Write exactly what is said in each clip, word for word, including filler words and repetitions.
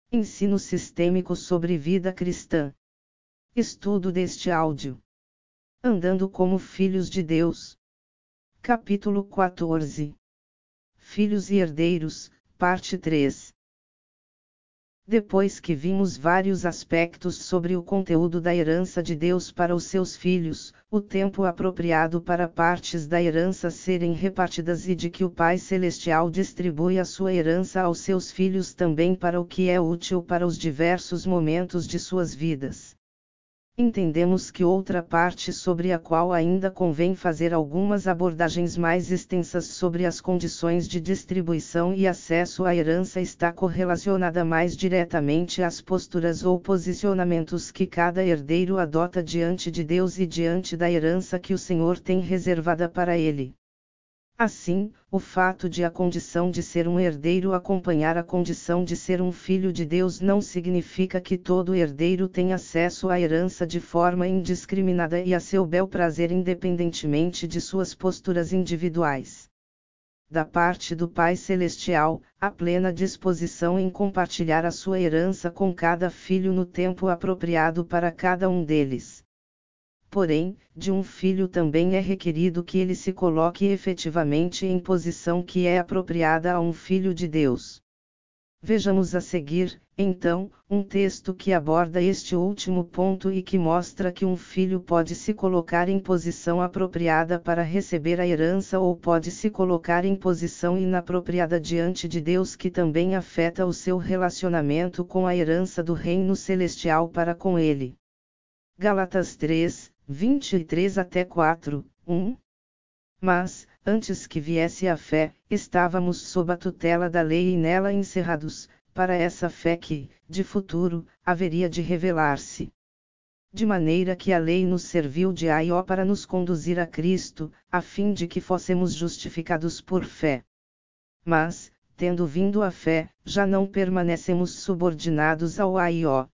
Ensino sistêmico sobre vida cristã. Estudo deste áudio. Andando como filhos de Deus. Capítulo quatorze. Filhos e herdeiros, parte três. Depois que vimos vários aspectos sobre o conteúdo da herança de Deus para os seus filhos, o tempo apropriado para partes da herança serem repartidas e de que o Pai Celestial distribui a sua herança aos seus filhos também para o que é útil para os diversos momentos de suas vidas. Entendemos que outra parte sobre a qual ainda convém fazer algumas abordagens mais extensas sobre as condições de distribuição e acesso à herança está correlacionada mais diretamente às posturas ou posicionamentos que cada herdeiro adota diante de Deus e diante da herança que o Senhor tem reservada para ele. Assim, o fato de a condição de ser um herdeiro acompanhar a condição de ser um filho de Deus não significa que todo herdeiro tem acesso à herança de forma indiscriminada e a seu bel prazer independentemente de suas posturas individuais. Da parte do Pai Celestial, há plena disposição em compartilhar a sua herança com cada filho no tempo apropriado para cada um deles. Porém, de um filho também é requerido que ele se coloque efetivamente em posição que é apropriada a um filho de Deus. Vejamos a seguir, então, um texto que aborda este último ponto e que mostra que um filho pode se colocar em posição apropriada para receber a herança ou pode se colocar em posição inapropriada diante de Deus, que também afeta o seu relacionamento com a herança do reino celestial para com ele. Gálatas três, vinte e três até quatro, um. Mas, antes que viesse a fé, estávamos sob a tutela da lei e nela encerrados, para essa fé que, de futuro, haveria de revelar-se. De maneira que a lei nos serviu de aio para nos conduzir a Cristo, a fim de que fossemos justificados por fé. Mas, tendo vindo a fé, já não permanecemos subordinados ao aio.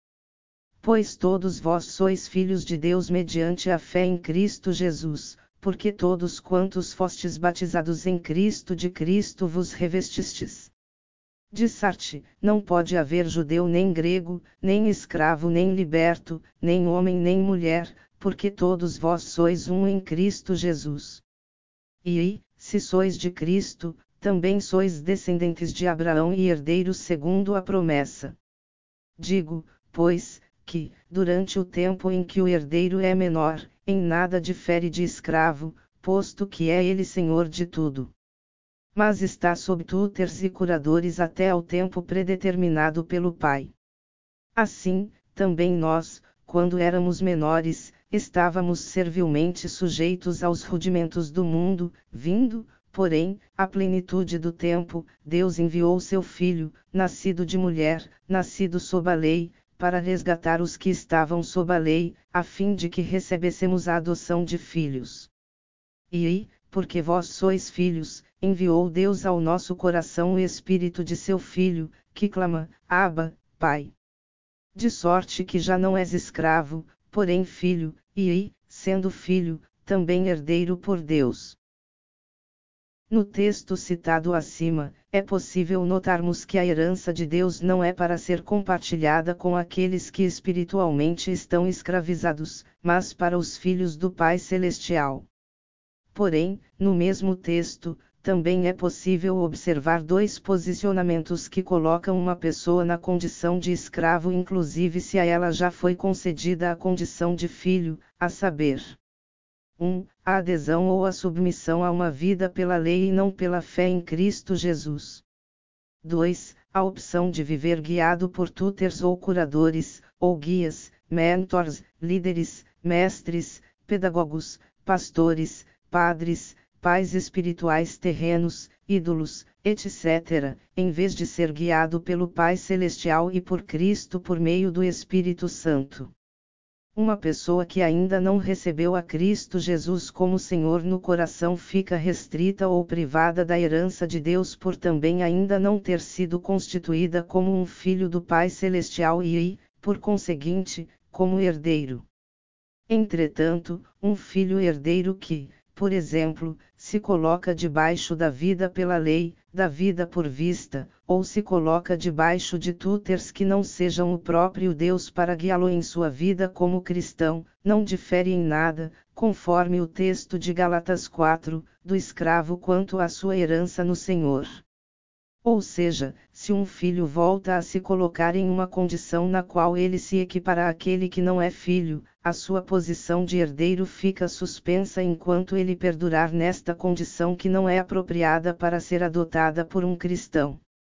Pois todos vós sois filhos de Deus mediante a fé em Cristo Jesus, porque todos quantos fostes batizados em Cristo de Cristo vos revestistes. Dissarte, não pode haver judeu nem grego, nem escravo nem liberto, nem homem nem mulher, porque todos vós sois um em Cristo Jesus. E, se sois de Cristo, também sois descendentes de Abraão e herdeiros segundo a promessa. Digo, pois, que, durante o tempo em que o herdeiro é menor, em nada difere de escravo, posto que é ele senhor de tudo. Mas está sob túteres e curadores até ao tempo predeterminado pelo Pai. Assim, também nós, quando éramos menores, estávamos servilmente sujeitos aos rudimentos do mundo, vindo, porém, à plenitude do tempo, Deus enviou seu Filho, nascido de mulher, nascido sob a lei, para resgatar os que estavam sob a lei, a fim de que recebêssemos a adoção de filhos. E, porque vós sois filhos, enviou Deus ao nosso coração o Espírito de seu Filho, que clama, Abba, Pai. De sorte que já não és escravo, porém filho, e, sendo filho, também herdeiro por Deus. No texto citado acima, é possível notarmos que a herança de Deus não é para ser compartilhada com aqueles que espiritualmente estão escravizados, mas para os filhos do Pai Celestial. Porém, no mesmo texto, também é possível observar dois posicionamentos que colocam uma pessoa na condição de escravo, inclusive se a ela já foi concedida a condição de filho, a saber: um. A adesão ou a submissão a uma vida pela lei e não pela fé em Cristo Jesus. dois. A opção de viver guiado por tutores ou curadores, ou guias, mentors, líderes, mestres, pedagogos, pastores, padres, pais espirituais terrenos, ídolos, etcétera, em vez de ser guiado pelo Pai Celestial e por Cristo por meio do Espírito Santo. Uma pessoa que ainda não recebeu a Cristo Jesus como Senhor no coração fica restrita ou privada da herança de Deus por também ainda não ter sido constituída como um filho do Pai Celestial e, por conseguinte, como herdeiro. Entretanto, um filho herdeiro que, por exemplo, se coloca debaixo da vida pela lei, da vida por vista, ou se coloca debaixo de tutores que não sejam o próprio Deus para guiá-lo em sua vida como cristão, não difere em nada, conforme o texto de Gálatas quatro, do escravo quanto à sua herança no Senhor. Ou seja, se um filho volta a se colocar em uma condição na qual ele se equipara àquele que não é filho, a sua posição de herdeiro fica suspensa enquanto ele perdurar nesta condição que não é apropriada para ser adotada por um cristão.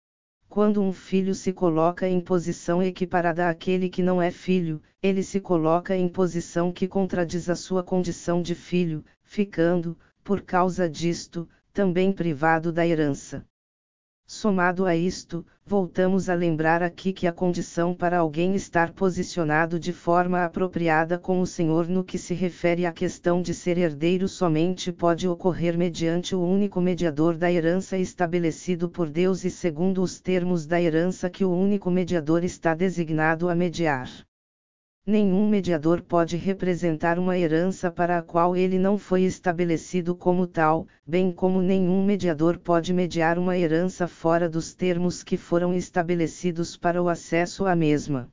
Quando um filho se coloca em posição equiparada àquele que não é filho, ele se coloca em posição que contradiz a sua condição de filho, ficando, por causa disto, também privado da herança. Somado a isto, voltamos a lembrar aqui que a condição para alguém estar posicionado de forma apropriada com o Senhor no que se refere à questão de ser herdeiro somente pode ocorrer mediante o único mediador da herança estabelecido por Deus e segundo os termos da herança que o único mediador está designado a mediar. Nenhum mediador pode representar uma herança para a qual ele não foi estabelecido como tal, bem como nenhum mediador pode mediar uma herança fora dos termos que foram estabelecidos para o acesso à mesma.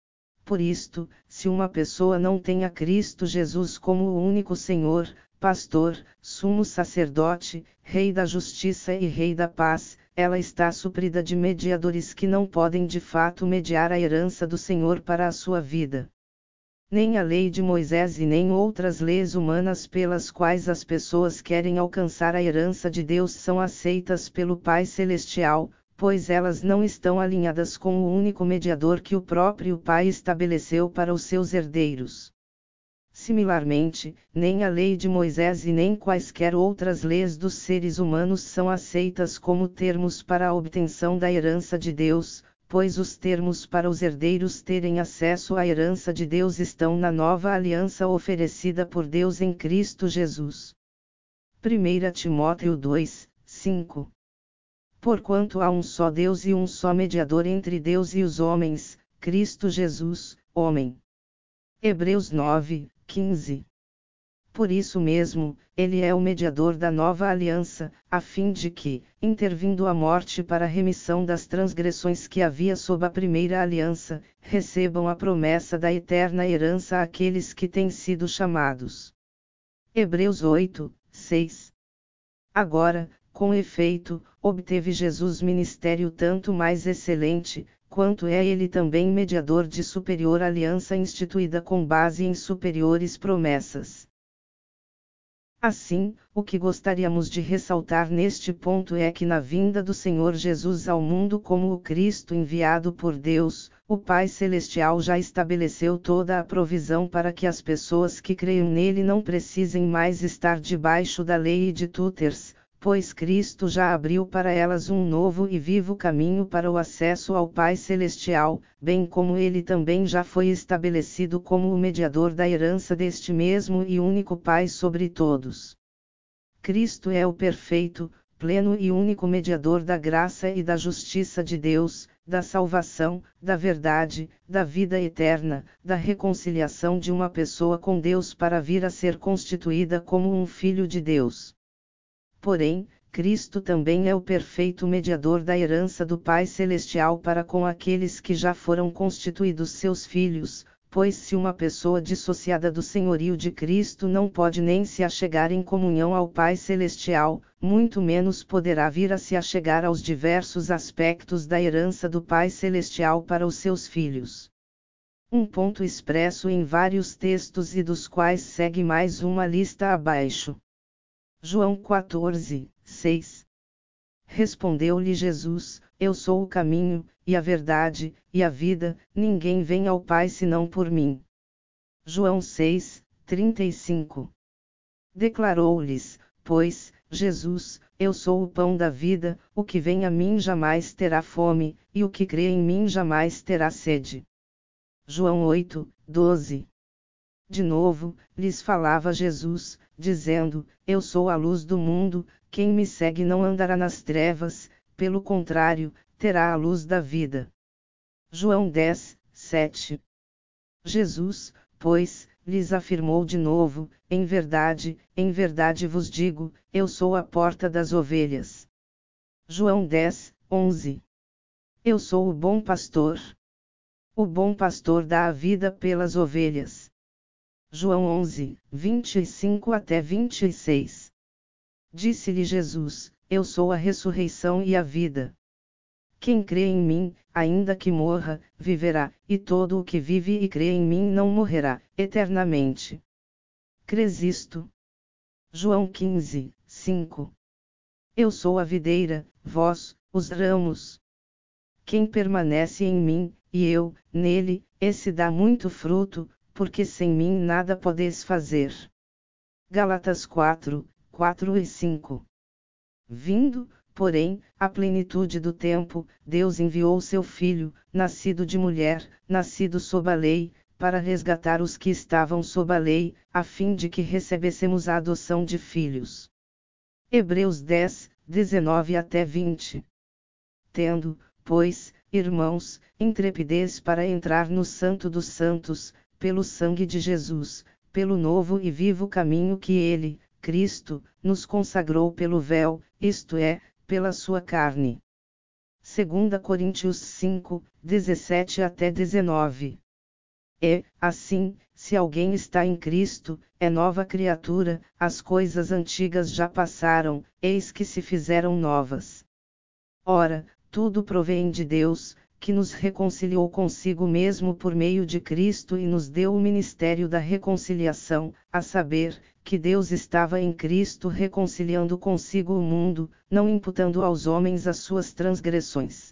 Por isto, se uma pessoa não tem a Cristo Jesus como o único Senhor, Pastor, Sumo Sacerdote, Rei da Justiça e Rei da Paz, ela está suprida de mediadores que não podem de fato mediar a herança do Senhor para a sua vida. Nem a lei de Moisés e nem outras leis humanas pelas quais as pessoas querem alcançar a herança de Deus são aceitas pelo Pai Celestial, pois elas não estão alinhadas com o único mediador que o próprio Pai estabeleceu para os seus herdeiros. Similarmente, nem a lei de Moisés e nem quaisquer outras leis dos seres humanos são aceitas como termos para a obtenção da herança de Deus, pois os termos para os herdeiros terem acesso à herança de Deus estão na nova aliança oferecida por Deus em Cristo Jesus. primeira Timóteo dois, cinco. Porquanto há um só Deus e um só mediador entre Deus e os homens, Cristo Jesus, homem. Hebreus nove, quinze. Por isso mesmo, ele é o mediador da nova aliança, a fim de que, intervindo a morte para a remissão das transgressões que havia sob a primeira aliança, recebam a promessa da eterna herança àqueles que têm sido chamados. Hebreus oito, seis. Agora, com efeito, obteve Jesus ministério tanto mais excelente, quanto é ele também mediador de superior aliança instituída com base em superiores promessas. Assim, o que gostaríamos de ressaltar neste ponto é que na vinda do Senhor Jesus ao mundo como o Cristo enviado por Deus, o Pai Celestial já estabeleceu toda a provisão para que as pessoas que creiam nele não precisem mais estar debaixo da lei e de tutores, pois Cristo já abriu para elas um novo e vivo caminho para o acesso ao Pai Celestial, bem como ele também já foi estabelecido como o mediador da herança deste mesmo e único Pai sobre todos. Cristo é o perfeito, pleno e único mediador da graça e da justiça de Deus, da salvação, da verdade, da vida eterna, da reconciliação de uma pessoa com Deus para vir a ser constituída como um filho de Deus. Porém, Cristo também é o perfeito mediador da herança do Pai Celestial para com aqueles que já foram constituídos seus filhos, pois se uma pessoa dissociada do senhorio de Cristo não pode nem se achegar em comunhão ao Pai Celestial, muito menos poderá vir a se achegar aos diversos aspectos da herança do Pai Celestial para os seus filhos. Um ponto expresso em vários textos e dos quais segue mais uma lista abaixo. João quatorze, seis. Respondeu-lhe Jesus: Eu sou o caminho, e a verdade, e a vida, ninguém vem ao Pai senão por mim. João seis, trinta e cinco. Declarou-lhes, pois, Jesus: Eu sou o pão da vida, o que vem a mim jamais terá fome, e o que crê em mim jamais terá sede. João oito, doze. De novo, lhes falava Jesus, dizendo: Eu sou a luz do mundo, quem me segue não andará nas trevas, pelo contrário, terá a luz da vida. João dez, sete. Jesus, pois, lhes afirmou de novo: em verdade, em verdade vos digo, eu sou a porta das ovelhas. João dez, onze. Eu sou o bom pastor. O bom pastor dá a vida pelas ovelhas. João onze, vinte e cinco até vinte e seis. Disse-lhe Jesus: eu sou a ressurreição e a vida. Quem crê em mim, ainda que morra, viverá, e todo o que vive e crê em mim não morrerá, eternamente. Crês isto? João quinze, cinco. Eu sou a videira, vós, os ramos. Quem permanece em mim, e eu, nele, esse dá muito fruto, porque sem mim nada podeis fazer. Gálatas quatro, quatro e cinco. Vindo, porém, a plenitude do tempo, Deus enviou seu Filho, nascido de mulher, nascido sob a lei, para resgatar os que estavam sob a lei, a fim de que recebêssemos a adoção de filhos. Hebreus dez, dezenove até vinte. Tendo, pois, irmãos, intrepidez para entrar no Santo dos Santos, pelo sangue de Jesus, pelo novo e vivo caminho que ele, Cristo, nos consagrou pelo véu, isto é, pela sua carne. dois Coríntios cinco, dezessete até dezenove. E, assim, se alguém está em Cristo, é nova criatura, as coisas antigas já passaram, eis que se fizeram novas. Ora, tudo provém de Deus, que nos reconciliou consigo mesmo por meio de Cristo e nos deu o ministério da reconciliação, a saber, que Deus estava em Cristo reconciliando consigo o mundo, não imputando aos homens as suas transgressões.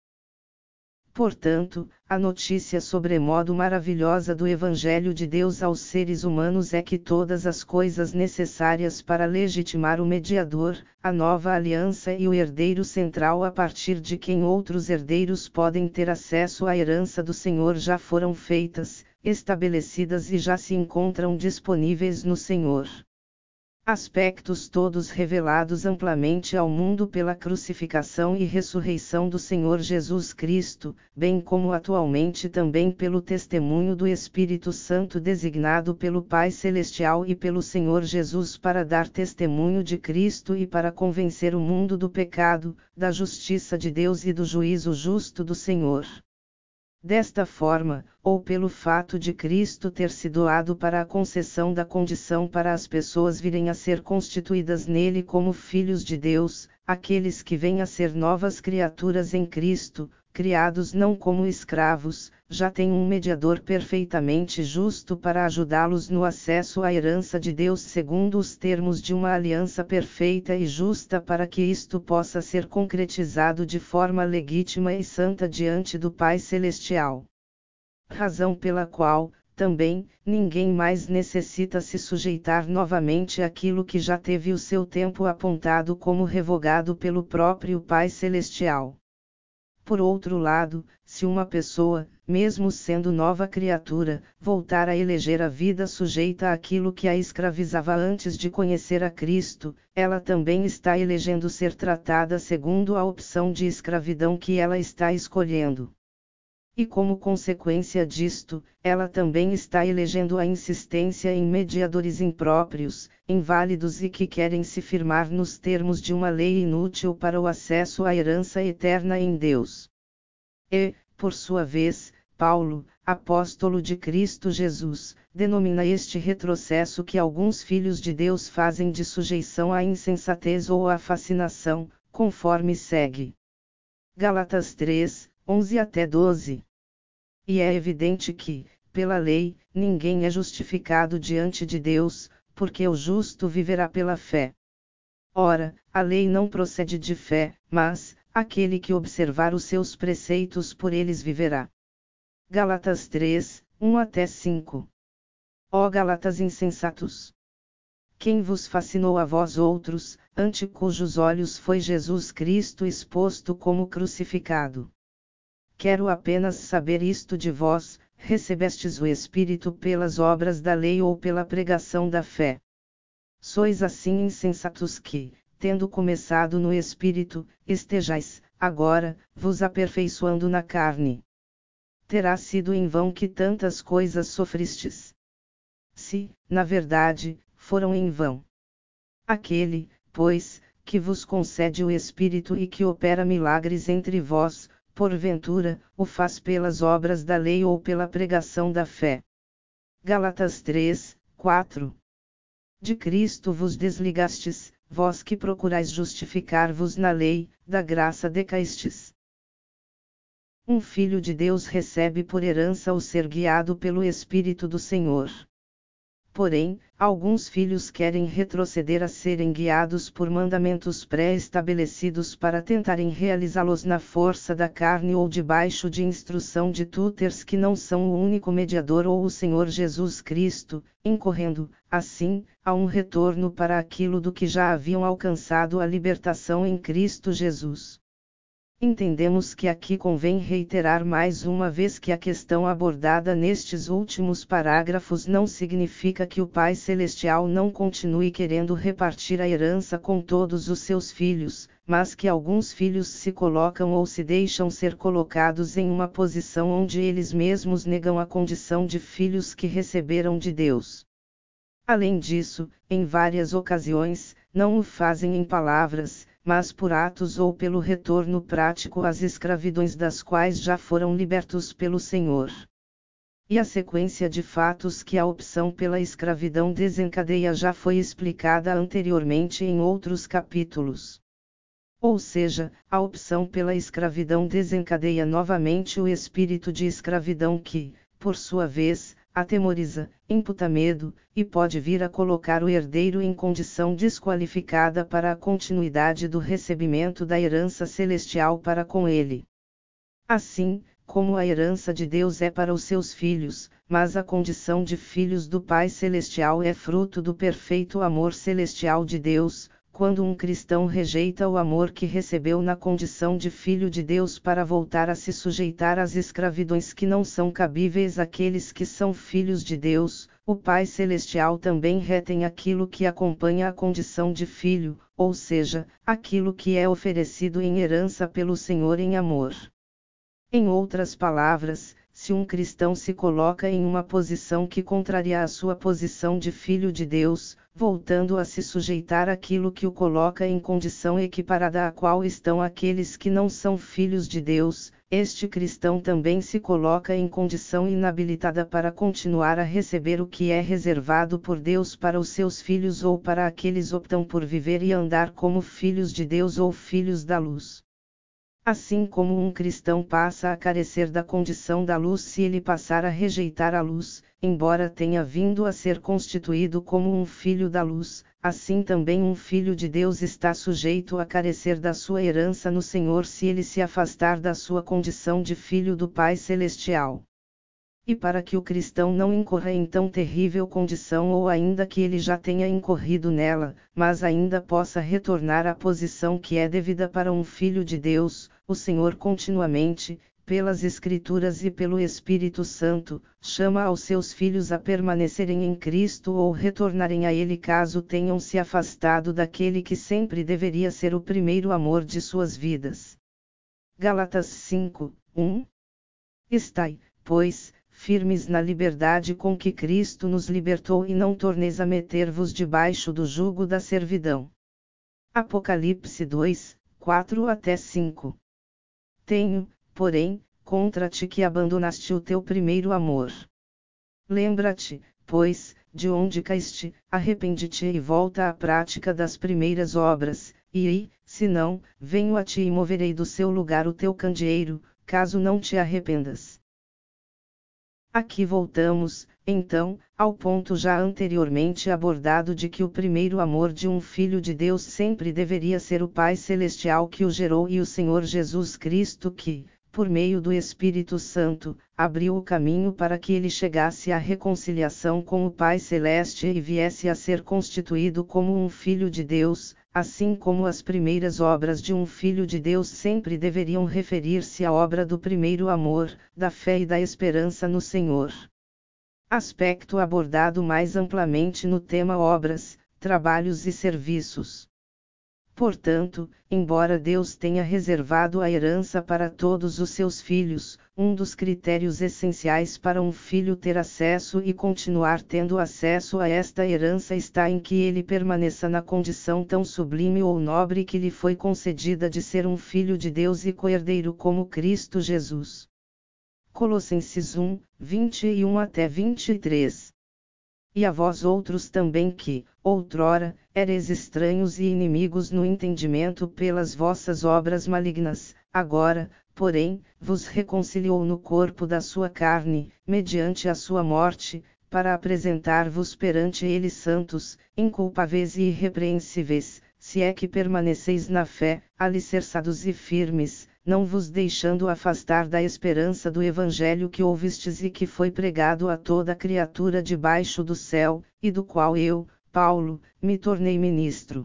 Portanto, a notícia sobremodo maravilhosa do Evangelho de Deus aos seres humanos é que todas as coisas necessárias para legitimar o mediador, a nova aliança e o herdeiro central a partir de quem outros herdeiros podem ter acesso à herança do Senhor já foram feitas, estabelecidas e já se encontram disponíveis no Senhor. Aspectos todos revelados amplamente ao mundo pela crucificação e ressurreição do Senhor Jesus Cristo, bem como atualmente também pelo testemunho do Espírito Santo designado pelo Pai Celestial e pelo Senhor Jesus para dar testemunho de Cristo e para convencer o mundo do pecado, da justiça de Deus e do juízo justo do Senhor. Desta forma, ou pelo fato de Cristo ter se doado para a concessão da condição para as pessoas virem a ser constituídas nele como filhos de Deus, aqueles que vêm a ser novas criaturas em Cristo, criados não como escravos, já têm um mediador perfeitamente justo para ajudá-los no acesso à herança de Deus segundo os termos de uma aliança perfeita e justa para que isto possa ser concretizado de forma legítima e santa diante do Pai Celestial. Razão pela qual, também, ninguém mais necessita se sujeitar novamente àquilo que já teve o seu tempo apontado como revogado pelo próprio Pai Celestial. Por outro lado, se uma pessoa, mesmo sendo nova criatura, voltar a eleger a vida sujeita àquilo que a escravizava antes de conhecer a Cristo, ela também está elegendo ser tratada segundo a opção de escravidão que ela está escolhendo. E como consequência disto, ela também está elegendo a insistência em mediadores impróprios, inválidos e que querem se firmar nos termos de uma lei inútil para o acesso à herança eterna em Deus. E, por sua vez, Paulo, apóstolo de Cristo Jesus, denomina este retrocesso que alguns filhos de Deus fazem de sujeição à insensatez ou à fascinação, conforme segue. Gálatas três, onze até doze. E é evidente que, pela lei, ninguém é justificado diante de Deus, porque o justo viverá pela fé. Ora, a lei não procede de fé, mas, aquele que observar os seus preceitos por eles viverá. Gálatas três, um até cinco. Ó Gálatas insensatos! Quem vos fascinou a vós outros, ante cujos olhos foi Jesus Cristo exposto como crucificado? Quero apenas saber isto de vós: recebestes o Espírito pelas obras da lei ou pela pregação da fé? Sois assim insensatos que, tendo começado no Espírito, estejais, agora, vos aperfeiçoando na carne. Terá sido em vão que tantas coisas sofristes. se, na verdade, foram em vão. Aquele, pois, que vos concede o Espírito e que opera milagres entre vós, porventura, o faz pelas obras da lei ou pela pregação da fé. Gálatas três, quatro. De Cristo vos desligastes, vós que procurais justificar-vos na lei, da graça decaístes. Um filho de Deus recebe por herança o ser guiado pelo Espírito do Senhor. Porém, alguns filhos querem retroceder a serem guiados por mandamentos pré-estabelecidos para tentarem realizá-los na força da carne ou debaixo de instrução de tutores que não são o único mediador ou o Senhor Jesus Cristo, incorrendo, assim, a um retorno para aquilo do que já haviam alcançado a libertação em Cristo Jesus. Entendemos que aqui convém reiterar mais uma vez que a questão abordada nestes últimos parágrafos não significa que o Pai Celestial não continue querendo repartir a herança com todos os seus filhos, mas que alguns filhos se colocam ou se deixam ser colocados em uma posição onde eles mesmos negam a condição de filhos que receberam de Deus. Além disso, em várias ocasiões, não o fazem em palavras, mas por atos ou pelo retorno prático às escravidões das quais já foram libertos pelo Senhor. E a sequência de fatos que a opção pela escravidão desencadeia já foi explicada anteriormente em outros capítulos. Ou seja, a opção pela escravidão desencadeia novamente o espírito de escravidão que, por sua vez, atemoriza, imputa medo, e pode vir a colocar o herdeiro em condição desqualificada para a continuidade do recebimento da herança celestial para com ele. Assim, como a herança de Deus é para os seus filhos, mas a condição de filhos do Pai Celestial é fruto do perfeito amor celestial de Deus, quando um cristão rejeita o amor que recebeu na condição de filho de Deus para voltar a se sujeitar às escravidões que não são cabíveis àqueles que são filhos de Deus, o Pai Celestial também retém aquilo que acompanha a condição de filho, ou seja, aquilo que é oferecido em herança pelo Senhor em amor. Em outras palavras, se um cristão se coloca em uma posição que contraria a sua posição de filho de Deus, voltando a se sujeitar àquilo que o coloca em condição equiparada à qual estão aqueles que não são filhos de Deus, este cristão também se coloca em condição inabilitada para continuar a receber o que é reservado por Deus para os seus filhos ou para aqueles que optam por viver e andar como filhos de Deus ou filhos da luz. Assim como um cristão passa a carecer da condição da luz se ele passar a rejeitar a luz, embora tenha vindo a ser constituído como um filho da luz, assim também um filho de Deus está sujeito a carecer da sua herança no Senhor se ele se afastar da sua condição de filho do Pai Celestial. E para que o cristão não incorra em tão terrível condição ou ainda que ele já tenha incorrido nela, mas ainda possa retornar à posição que é devida para um filho de Deus, o Senhor continuamente, pelas Escrituras e pelo Espírito Santo, chama aos seus filhos a permanecerem em Cristo ou retornarem a Ele caso tenham se afastado daquele que sempre deveria ser o primeiro amor de suas vidas. Gálatas cinco, um. Estai, pois, firmes na liberdade com que Cristo nos libertou e não torneis a meter-vos debaixo do jugo da servidão. Apocalipse dois, quatro até cinco. Tenho, porém, contra ti que abandonaste o teu primeiro amor. Lembra-te, pois, de onde caíste, arrepende-te e volta à prática das primeiras obras, e, se não, venho a ti e moverei do seu lugar o teu candeeiro, caso não te arrependas. Aqui voltamos, então, ao ponto já anteriormente abordado de que o primeiro amor de um filho de Deus sempre deveria ser o Pai Celestial que o gerou e o Senhor Jesus Cristo que, por meio do Espírito Santo, abriu o caminho para que ele chegasse à reconciliação com o Pai Celeste e viesse a ser constituído como um filho de Deus, assim como as primeiras obras de um filho de Deus sempre deveriam referir-se à obra do primeiro amor, da fé e da esperança no Senhor. Aspecto abordado mais amplamente no tema obras, trabalhos e serviços. Portanto, embora Deus tenha reservado a herança para todos os seus filhos, um dos critérios essenciais para um filho ter acesso e continuar tendo acesso a esta herança está em que ele permaneça na condição tão sublime ou nobre que lhe foi concedida de ser um filho de Deus e coerdeiro como Cristo Jesus. Colossenses um, vinte e um até vinte e três. E a vós outros também que, outrora, eres estranhos e inimigos no entendimento pelas vossas obras malignas, agora, porém, vos reconciliou no corpo da sua carne, mediante a sua morte, para apresentar-vos perante ele santos, inculpáveis e irrepreensíveis, se é que permaneceis na fé, alicerçados e firmes, não vos deixando afastar da esperança do Evangelho que ouvistes e que foi pregado a toda criatura debaixo do céu, e do qual eu, Paulo, me tornei ministro.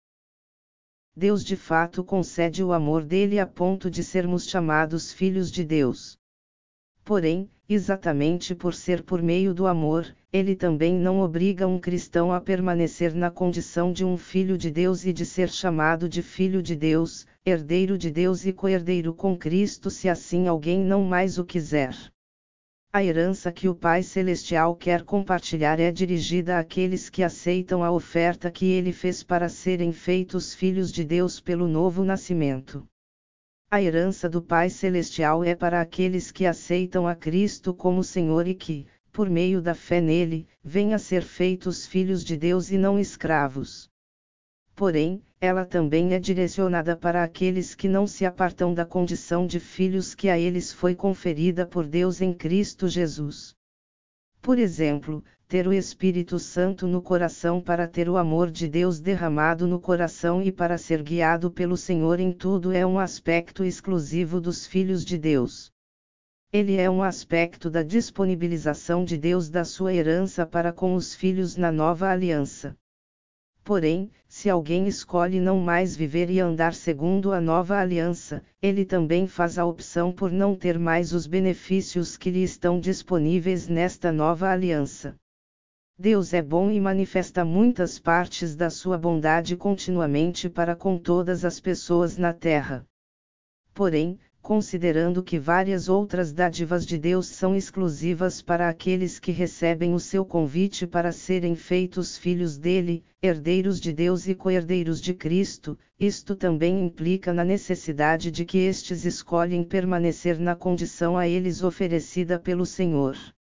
Deus de fato concede o amor dele a ponto de sermos chamados filhos de Deus. Porém, exatamente por ser por meio do amor, ele também não obriga um cristão a permanecer na condição de um filho de Deus e de ser chamado de filho de Deus, herdeiro de Deus e coerdeiro com Cristo se assim alguém não mais o quiser. A herança que o Pai Celestial quer compartilhar é dirigida àqueles que aceitam a oferta que ele fez para serem feitos filhos de Deus pelo novo nascimento. A herança do Pai Celestial é para aqueles que aceitam a Cristo como Senhor e que, por meio da fé nele, venham a ser feitos filhos de Deus e não escravos. Porém, ela também é direcionada para aqueles que não se apartam da condição de filhos que a eles foi conferida por Deus em Cristo Jesus. Por exemplo, ter o Espírito Santo no coração para ter o amor de Deus derramado no coração e para ser guiado pelo Senhor em tudo é um aspecto exclusivo dos filhos de Deus. Ele é um aspecto da disponibilização de Deus da sua herança para com os filhos na nova aliança. Porém, se alguém escolhe não mais viver e andar segundo a nova aliança, ele também faz a opção por não ter mais os benefícios que lhe estão disponíveis nesta nova aliança. Deus é bom e manifesta muitas partes da sua bondade continuamente para com todas as pessoas na terra. Porém, considerando que várias outras dádivas de Deus são exclusivas para aqueles que recebem o seu convite para serem feitos filhos dele, herdeiros de Deus e coherdeiros de Cristo, isto também implica na necessidade de que estes escolhem permanecer na condição a eles oferecida pelo Senhor.